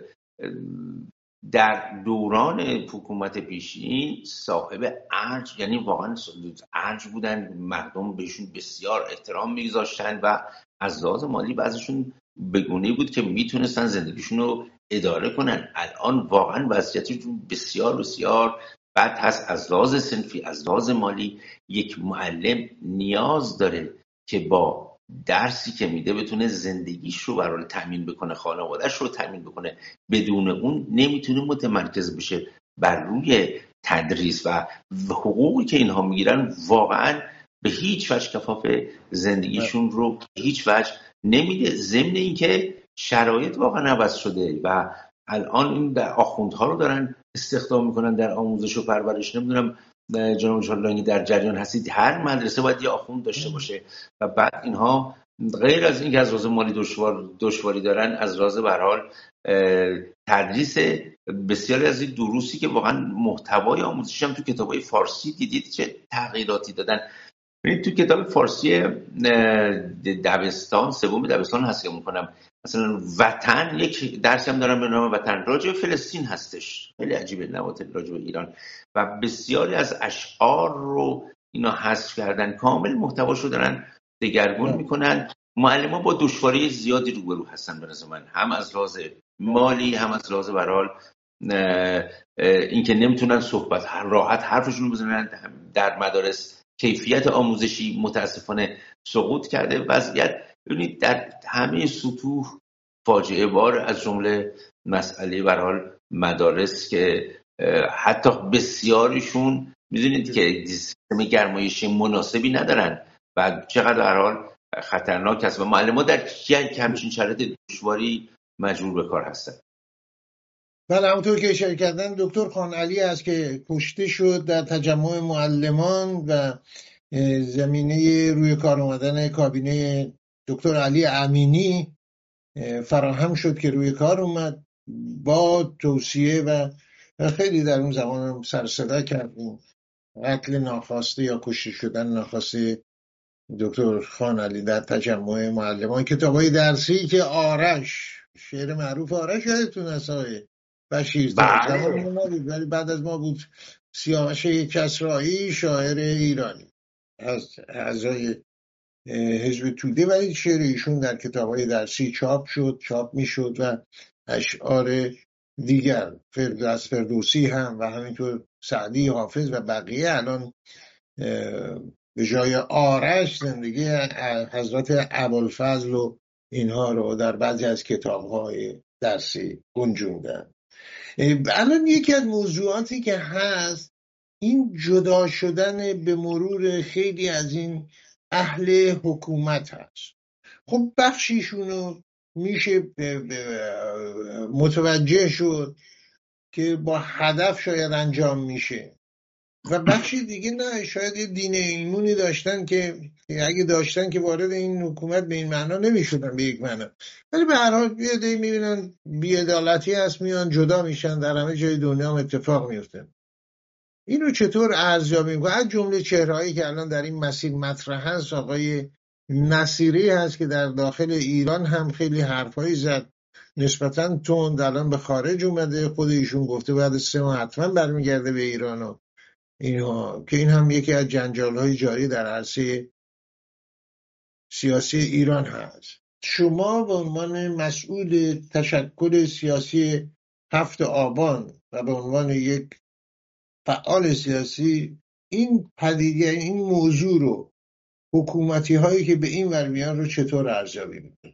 در دوران حکومت پیشین صاحب ارج، یعنی واقعا ارج بودن، مردم بهشون بسیار احترام میگذاشتن و از لحاظ مالی بعضشون به گونه‌ای بود که میتونستن زندگیشون رو اداره کنن. الان واقعا وضعیتشون بسیار بسیار بد هست از لحاظ صنفی، از لحاظ مالی. یک معلم نیاز داره که با درسی که میده بتونه زندگیش رو برای تأمین بکنه، خانواده‌اش رو تأمین بکنه. بدون اون نمیتونه متمرکز بشه بر روی تدریس و حقوقی که اینها میگیرن واقعا به هیچ وجه کفاف زندگیشون رو به هیچ وجه نمیده. ضمن اینکه شرایط واقعا عوض شده و الان این آخوندها رو دارن استخدام میکنن در آموزش و پرورش. نمیدونم جناب انشالله در جریان هستید، هر مدرسه باید یه آخوند داشته باشه و بعد اینها غیر از اینکه از لحاظ مالی دشوار دشواری دارن، از لحاظ به هر حال تدریس بسیاری از این دروسی که واقعا محتوای آموزشی هم تو کتابای فارسی دیدید چه تغییراتی دادن. ببینید تو کتاب فارسی دبستان، سوم دبستان هست که میکنم، مثلا وطن، یک درسی هم دارم به نام وطن، راجع به فلسطین هستش. خیلی عجیبه، نبات راجع به ایران و بسیاری از اشعار رو اینا حذف کردن، کامل محتواشو دارن دگرگون میکنن. معلمان با دشواری زیادی روبرو هستن به نظر من، هم از لحاظ مالی هم از لحاظ به هر حال اینکه نمیتونن صحبت راحت حرفشون رو بزنن در مدارس. کیفیت آموزشی متاسفانه سقوط کرده. وضعیت ببینید در همه سطوح فاجعه بار، از جمله مسئله به هر حال مدارس که حتی بسیاریشون میدونید که سیستم گرمایشی مناسبی ندارن و چقدر به هر حال خطرناک است و معلم‌ها در همچین شرایط دشواری مجبور به کار هستن. بله، همونطور که اشاره کردن دکتر خان علی است که کشته شد در تجمع معلمان و زمینه روی کار آمدن کابینه دکتر علی امینی فراهم شد که روی کار اومد با توصیه و خیلی در اون زمان سر صدا کردیم قتل ناخواسته یا کشته شدن ناخواسته دکتر خان علی در تجمع معلمان. کتابای درسی که آرش، شعر معروف آرش یادتون هست آقای بشیرزاد؟ زمان ما نبود ولی بعد از ما بود. سیاوش کسرایی شاعر ایرانی از اعضای حزب توده، ولی شعر ایشون در کتاب‌های درسی چاپ شد، چاپ میشد و اشعار دیگر از فردوسی هم و همینطور سعدی، حافظ و بقیه الان به جای آرش زندگی حضرت ابوالفضل و اینها رو در بعضی از کتاب‌های درسی گنجوندن. الان یکی از موضوعاتی که هست این جدا شدن به مرور خیلی از این اهل حکومت هست. خب بخشیشونو میشه متوجه شد که با هدف شاید انجام میشه و بخشی دیگه نه، شاید یه دین ایمونی داشتن که اگه داشتن که وارد این حکومت به این معنا نمیشدن به یک معنا، ولی به هر حال بیاده میبینن بی‌عدالتی هست میان جدا میشن. در همه جای دنیا هم اتفاق میفته. اینو چطور ارزیابی میکنه؟ از جمله چهرهایی که الان در این مسیر مطرح هست آقای نصیری هست که در داخل ایران هم خیلی حرفایی زد نسبتاً تند، الان به خارج اومده، خود ایشون گفته بعد سه ماه حتما برمیگرده به ایران و اینها، که این هم یکی از جنجال‌های جاری در عرصه سیاسی ایران هست. شما به عنوان مسئول تشکل سیاسی هفت آبان و به عنوان یک فعال سیاسی این پدیده، این موضوع رو، حکومتی هایی که به این ور میان رو چطور ارزیابی میکنید؟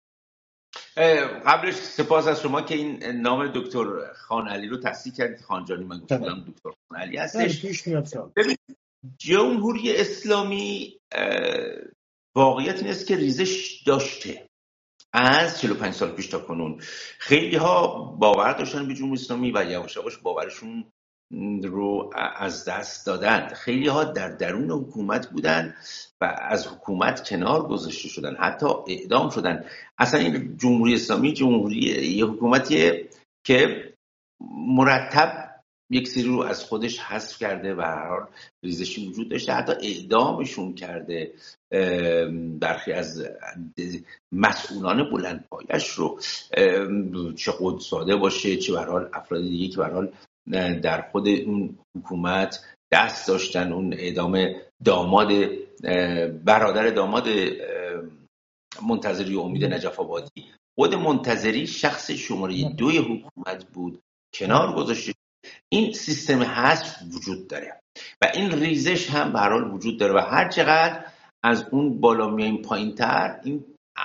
قبلش سپاس از شما که این نام دکتر خان علی رو تصحیح کردید. خانجانی من گفتم دکتر خان علی هستش. جمهوری اسلامی واقعیت این است که ریزش داشته از چهل و پنج سال پیش تا کنون. خیلی ها باور داشتن به جمهوری اسلامی و یواش یواش باورشون رو از دست دادند. خیلی ها در درون حکومت بودن و از حکومت کنار گذاشته شدن، حتی اعدام شدن. اصلا این جمهوری اسلامی جمهوری یه حکومتیه که مرتب یک سری رو از خودش حذف کرده و هر حال ریزشی وجود داشته، حتی اعدامشون کرده برخی از مسئولان بلند پایش رو، چه قدسزاده باشه چه به هر حال افراد دیگه که به هر حال در خود اون حکومت دست داشتن. اون اعدام داماد برادر داماد منتظری امید نجف آبادی، خود منتظری شخص شماره دوی حکومت بود، کنار گذاشته. این سیستم حذف وجود داره و این ریزش هم به هر حال وجود داره و هر چقدر از اون بالا میایم پایین‌تر، این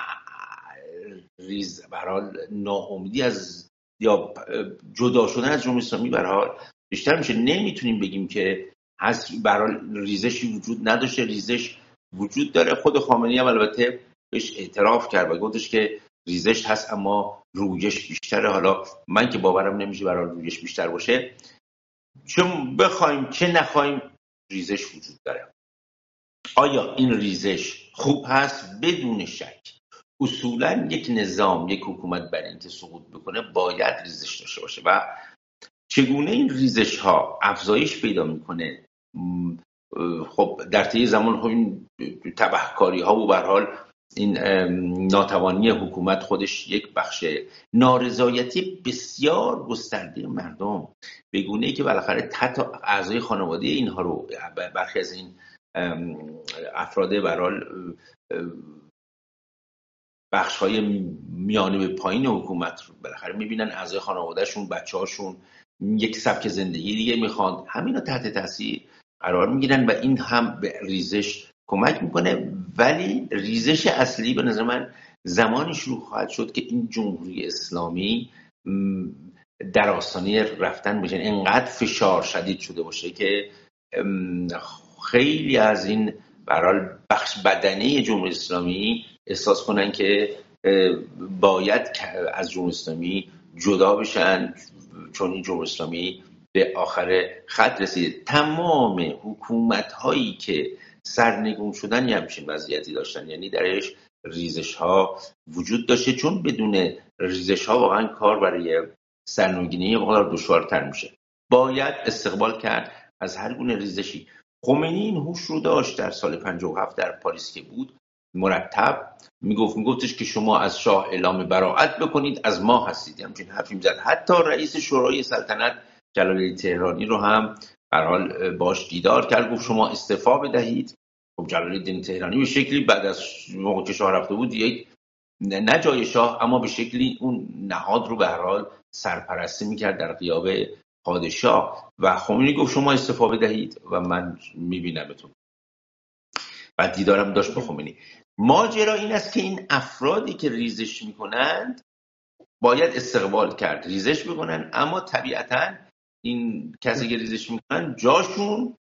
ریز به هر حال ناامیدی از یا جدا شدن از جمهوری اسلامی به هر حال بیشتر میشه. نمیتونیم بگیم که حذف به هر حال ریزشی وجود نداشته، ریزش وجود داره. خود خامنه‌ای هم البته بهش اعتراف کرد و گفتش که ریزش هست اما رویش بیشتره. حالا من که باورم نمیشه برای رویش بیشتر باشه، چون بخوایم چه نخوایم ریزش وجود داره. آیا این ریزش خوب هست؟ بدون شک. اصولا یک نظام، یک حکومت برای اینکه سقوط بکنه باید ریزش داشته باشه و چگونه این ریزش ها افزایش پیدا میکنه؟ خب در طی زمان خب این تبهکاری ها و به هر حال این ناتوانی حکومت خودش یک بخش نارضایتی بسیار گسترده مردم، به گونه‌ای که بالاخره حتی اعضای خانواده اینها رو، برخی از این افراد به هر حال بخش‌های میانه به پایین حکومت رو بالاخره می‌بینن اعضای خانواده‌شون، بچه‌هاشون یک سبک زندگی دیگه میخوان، همینا تحت تاثیر قرار میگیرن و این هم به ریزش کمک میکنه. ولی ریزش اصلی به نظر من زمانی شروع خواهد شد که این جمهوری اسلامی در آستانه رفتن بشه، انقدر فشار شدید شده باشه که خیلی از این به هر حال بخش بدنی جمهوری اسلامی احساس کنن که باید از جمهوری اسلامی جدا بشن، چون این جمهوری اسلامی به آخر خط رسید. تمام حکومت هایی که سرنگون شدن یه همچین وضعیتی داشتن، یعنی درش ریزش ها وجود داشته، چون بدون ریزش ها واقعا کار برای سرنگونی مقدار دشوارتر میشه. باید استقبال کرد از هر گونه ریزشی. خمینی این هوش رو داشت در سال پنجاه و هفت در پاریس که بود، مرتب میگفت میگفتش که شما از شاه اعلام براءت بکنید، از ما هستید. همچین حرفی میزد. حتی رئیس شورای سلطنت جلال‌الدین تهرانی رو هم به هر حال باش دیدار کرد، گفت شما استعفا بدهید. خب جلال‌الدین تهرانی به شکلی بعد از موقع که شاه رفته بود، یک نه جای شاه اما به شکلی اون نهاد رو به هر حال سرپرستی میکرد در غیاب پادشاه و خمینی گفت شما استعفا بدهید و من میبینمتون. بعد دیدارم داشت با خمینی. ماجرا این است که این افرادی که ریزش میکنند باید استقبال کرد، ریزش میکنن، اما طبیعتاً این کسی که ریزش میکنن جاشون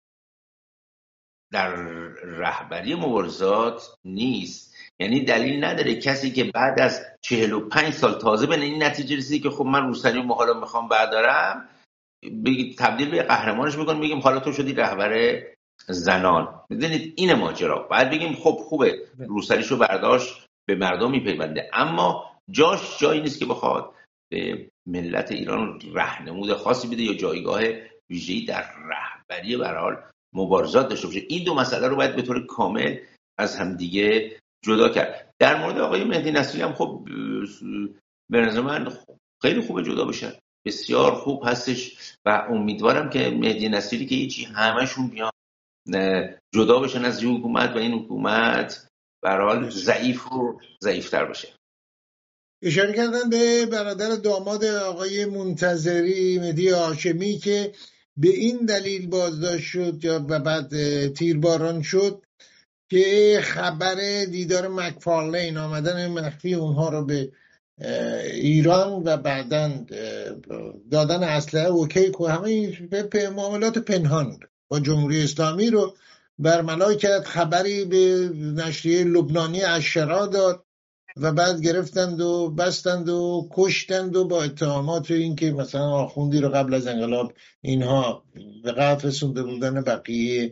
در رهبری مبارزات نیست. یعنی دلیل نداره کسی که بعد از چهل و پنج سال تازه به این نتیجه رسیدی که خب من روسری رو حالا میخوام بردارم، بگید تبدیل به قهرمانش میکنم، بگیم حالا تو شدی رهبر زنان. میدونید این ماجرا. بعد بگیم خب خوبه روسریشو برداشت، به مردم میپیونده، اما جاش جایی نیست که بخواد به ملت ایران راهنمود خاصی بده یا جایگاه ویژه‌ای در رهبری به هر حال مبارزات داشته باشه. این دو مسئله رو باید به طور کامل از همدیگه جدا کرد. در مورد آقای مهدی نصیری هم خب به نظر من خیلی خوبه جدا بشن، بسیار خوب هستش و امیدوارم که مهدی نصیری که هیچی همشون بیان جدا بشن از این حکومت و این حکومت به هر حال ضعیف و ضعیفتر بشه. اشاره کردن به برادر داماد آقای منتظری، مهدی هاشمی، که به این دلیل بازداشت شد یا و بعد تیرباران شد که خبر دیدار مکفارلین، آمدن مخفی اونها رو به ایران و بعدن دادن اسلحه اوکی که همه به معاملات پنهان با جمهوری اسلامی رو برملا کرد. خبری به نشریه لبنانی الشرا داد و بعد گرفتند و بستند و کشتند و با اتهامات این که مثلا آخوندی رو قبل از انقلاب اینها به قتل رسونده بودن بقیه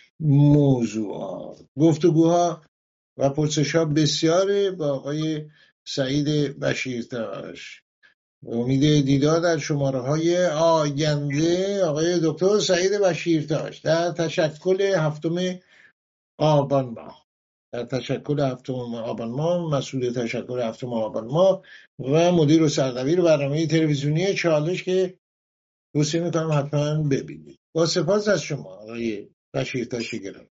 موضوعات. گفتگوها و پرسش‌ها بسیاره با آقای سعید بشیرتاش. امید دیدار در شماره‌های آینده آقای دکتر سعید بشیرتاش در تشکل هفتم آبان ماه در تشکل هفتم آبان ماه مسئول تشکل هفتم آبان ماه و مدیر و سردبیر برنامه تلویزیونی چالش که توصیه میکنم حتما ببینید. با سپاس از شما آقای بشیرتاش گرامی.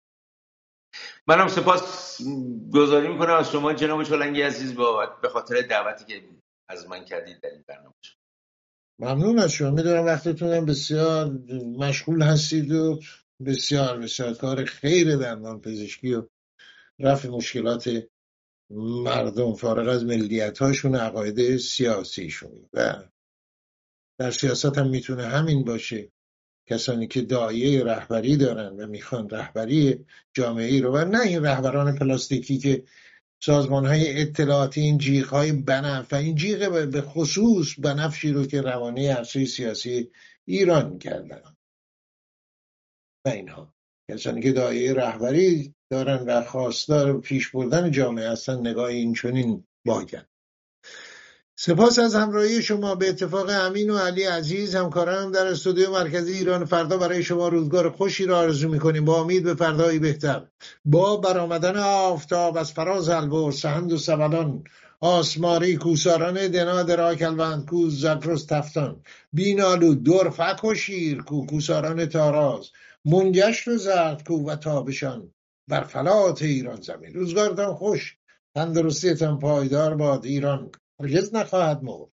منم سپاس گذاری میکنم از شما جناب چالنگی عزیز به خاطر دعوتی که از من کردید در این برنامه. ممنون از شما. میدونم وقتتونم بسیار مشغول هستید و بسیار بسیار کار خیر دندان پزشکی و رفع مشکلات مردم فارغ از ملیت هاشون و عقاید سیاسیشون و در سیاست هم میتونه همین باشه. کسانی که داعیه رهبری دارن و میخوان رهبری جامعه رو و نه این رهبران پلاستیکی که سازمان های اطلاعاتی این جیغ های بنفش و این جیغ به خصوص بنفشی رو که روانه عرصه سیاسی ایران کردن و اینها کسانی که داعیه رهبری دارن و خواستار پیش بردن جامعه هستن نگاه این چنین باگن. سپاس از همراهی شما. به اتفاق امین و علی عزیز همکارانم در استودیو مرکزی ایران فردا برای شما روزگار خوشی را آرزو می‌کنیم با امید به فردایی بهتر. با برآمدن آفتاب از فراز البرز سهند و سبلان آسماری کوساران دنا درا کلوند کوز زکرس تفتان بینالو درفک و شیر کو کوساران تاراز منگشت و زرد کو و تابشان بر فلات ایران زمین. روزگارتان خوش، تندرستیتان پایدار باد. ایران هرگز نخواهد مرد.